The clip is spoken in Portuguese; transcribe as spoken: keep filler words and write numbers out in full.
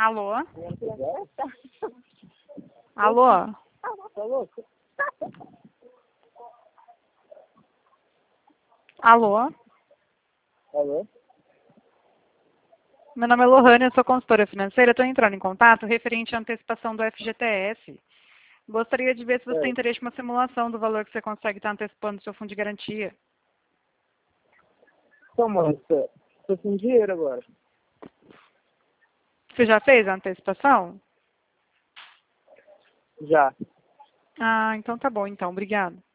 Alô? Alô? Tá louco? Alô? Alô? Meu nome é Lohane, eu sou consultora financeira. Estou entrando em contato referente à antecipação do F G T S. Gostaria de ver se você tem É. interesse em uma simulação do valor que você consegue estar antecipando do seu fundo de garantia. Então, mano, tô, tô sem dinheiro agora. Você já fez a antecipação? Já. Ah, então tá bom, então. Obrigada.